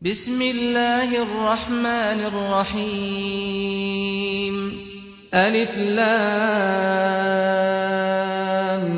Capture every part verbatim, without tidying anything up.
بسم الله الرحمن الرحيم ألف لام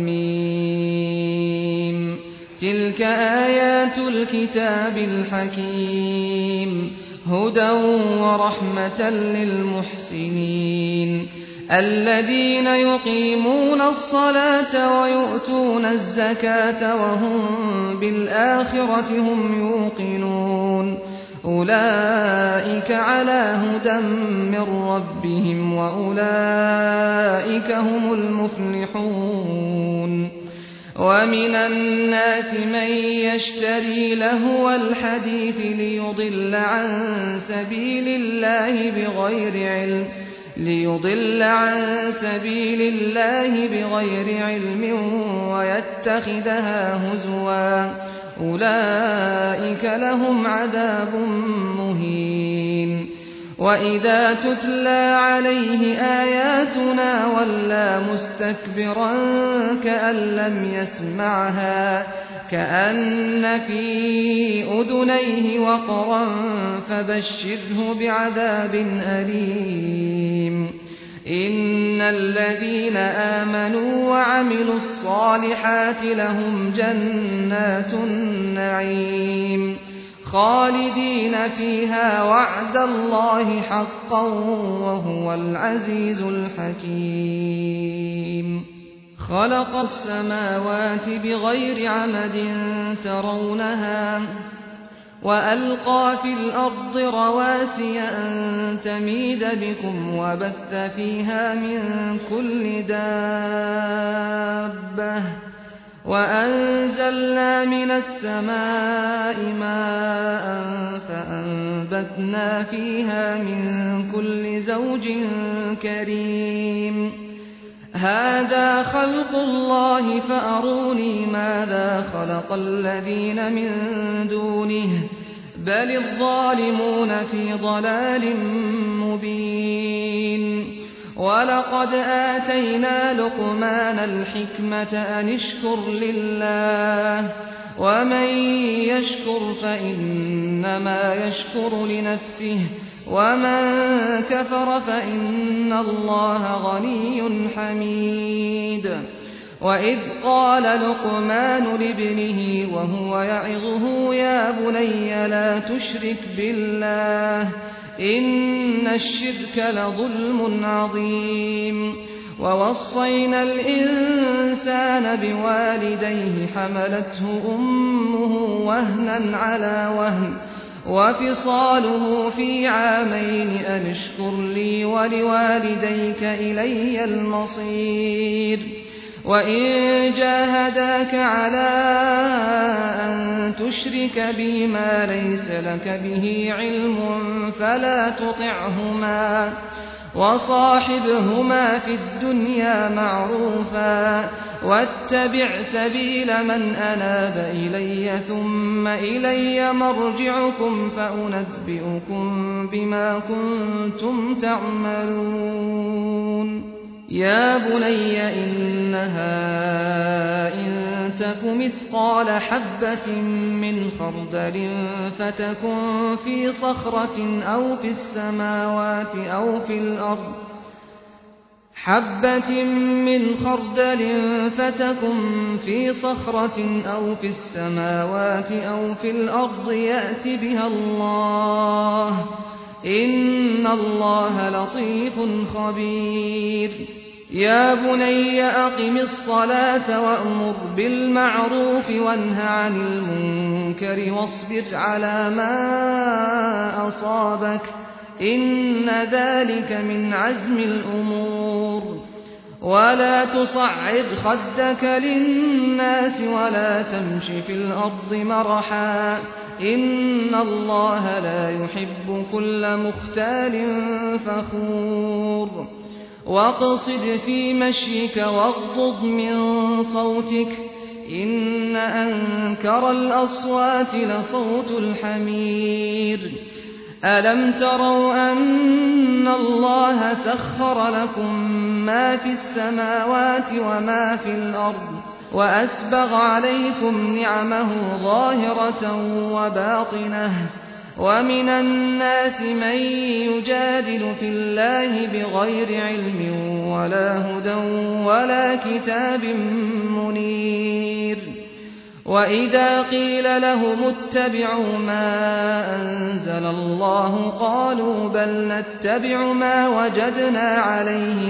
ميم تلك آيات الكتاب الحكيم هدى ورحمة للمحسنين الذين يقيمون الصلاة ويؤتون الزكاة وهم بالآخرة هم يوقنون أولئك على هدى من ربهم وأولئك هم المفلحون ومن الناس من يشتري لهو الحديث ليضل عن سبيل الله بغير علم ليضل عن سبيل الله بغير علم ويتخذها هزوا أولئك لهم عذاب مهين وإذا تتلى عليه آياتنا ولى مستكبرا كأن لم يسمعها كأن في أذنيه وقرا فبشره بعذاب أليم إن الذين آمنوا وعملوا الصالحات لهم جنات النعيم خالدين فيها وعد الله حقا وهو العزيز الحكيم خلق السماوات بغير عمد ترونها وألقى في الأرض رواسي أن تميد بكم وبث فيها من كل دابة وأنزلنا من السماء ماء فأنبتنا فيها من كل زوج كريم هذا خلق الله فأروني ماذا خلق الذين من دونه بل الظالمون في ضلال مبين ولقد آتينا لقمان الحكمة أن اشكر لله ومن يشكر فإنما يشكر لنفسه ومن كفر فإن الله غني حميد وإذ قال لقمان لابنه وهو يعظه يا بني لا تشرك بالله إن الشرك لظلم عظيم ووصينا الإنسان بوالديه حملته أمه وهنا على وهن وفصاله في عامين أن اشكر لي ولوالديك إلي المصير وإن جاهداك على أن تشرك بي ما ليس لك به علم فلا تطعهما وصاحبهما في الدنيا معروفا واتبع سبيل من أناب إلي ثم إلي مرجعكم فأنبئكم بما كنتم تعملون يا بني إنها إن تك مثقال حبة من خردل فتكن في صخرة أو في السماوات أو في الأرض حبة من خردل فتكن في صخرة أو في السماوات أو في الأرض يأت بها الله إن الله لطيف خبير يا بني أقم الصلاة وأمر بالمعروف وانه عن المنكر واصبر على ما أصابك إن ذلك من عزم الأمور ولا تصعد خدك للناس ولا تمش في الأرض مرحا إن الله لا يحب كل مختال فخور واقصد في مشيك واغضض من صوتك إن أنكر الأصوات لصوت الحمير ألم تروا أن الله سخر لكم ما في السماوات وما في الأرض وأسبغ عليكم نعمه ظاهرة وباطنة ومن الناس من يجادل في الله بغير علم ولا هدى ولا كتاب منير وإذا قيل لهم اتبعوا ما أنزل الله قالوا بل نتبع ما وجدنا عليه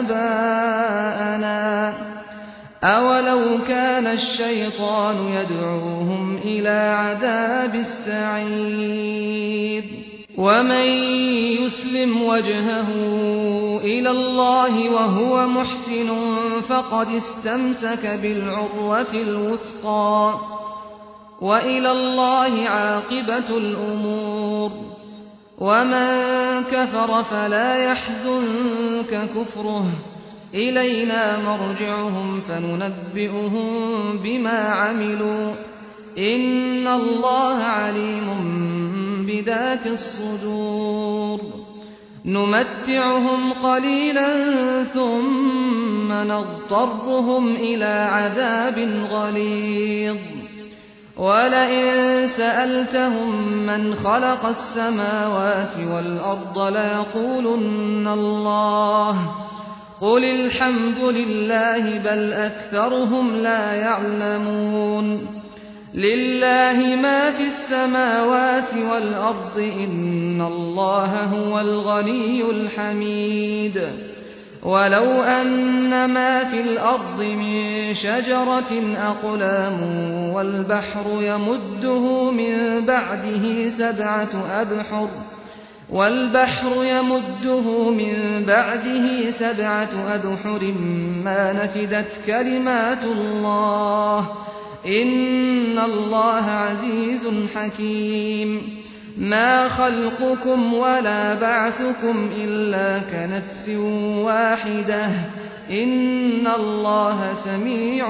آباءنا أولو كان الشيطان يدعوهم إلى عذاب السعير ومن يسلم وجهه إلى الله وهو محسن فقد استمسك بالعروة الوثقى وإلى الله عاقبة الأمور ومن كفر فلا يحزنك كفره إلينا مرجعهم فننبئهم بما عملوا إن الله عليم بذات الصدور نمتعهم قليلا ثم نضطرهم إلى عذاب غليظ ولئن سألتهم من خلق السماوات والأرض ليقولن الله قل الحمد لله بل أكثرهم لا يعلمون لله ما في السماوات والأرض إن الله هو الغني الحميد ولو أن ما في الأرض من شجرة أقلام والبحر يمده من بعده سبعة أبحر والبحر يمده من بعده سبعة أبحر ما نفدت كلمات الله إن الله عزيز حكيم ما خلقكم ولا بعثكم إلا كنفس واحدة إن الله سميع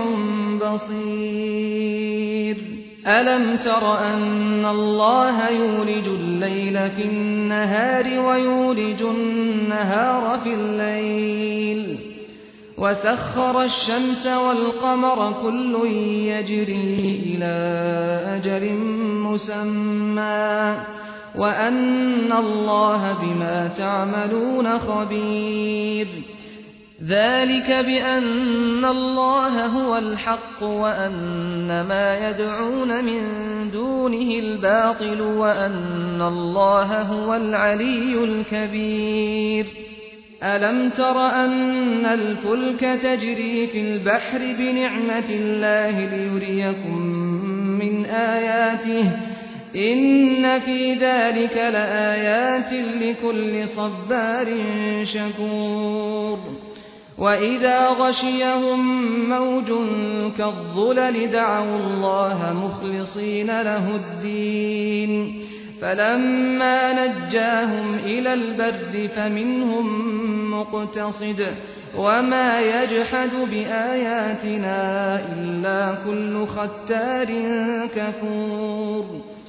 بصير ألم تر أن الله يولج الليل في النهار ويولج النهار في الليل وسخر الشمس والقمر كل يجري إلى أجل مسمى وأن الله بما تعملون خبير ذلك بأن الله هو الحق وأن ما يدعون من دونه الباطل وأن الله هو العلي الكبير ألم تر أن الفلك تجري في البحر بنعمة الله ليريكم من آياته إن في ذلك لآيات لكل صبار شكور وإذا غشيهم موج كالظلل دعوا الله مخلصين له الدين فلما نجاهم إلى البر فمنهم مقتصد وما يجحد بآياتنا إلا كل ختار كفور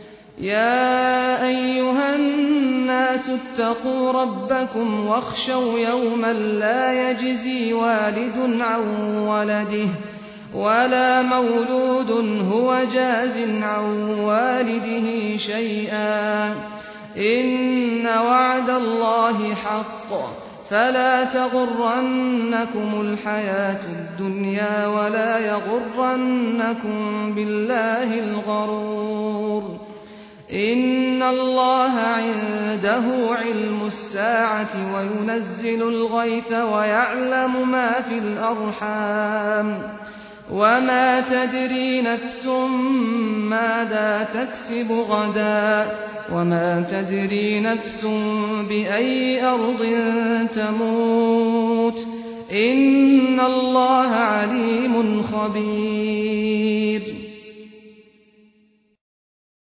يا أيها الناس اتقوا ربكم واخشوا يوما لا يجزي والد عن ولده ولا مولود هو جاز عن والده شيئا إن وعد الله حق فلا تغرنكم الحياة الدنيا ولا يغرنكم بالله الغرور إن الله عنده علم الساعة وينزل الغيث ويعلم ما في الأرحام وما تدري نفس ماذا تكسب غدا وما تدري نفس بأي أرض تموت إن الله عليم خبير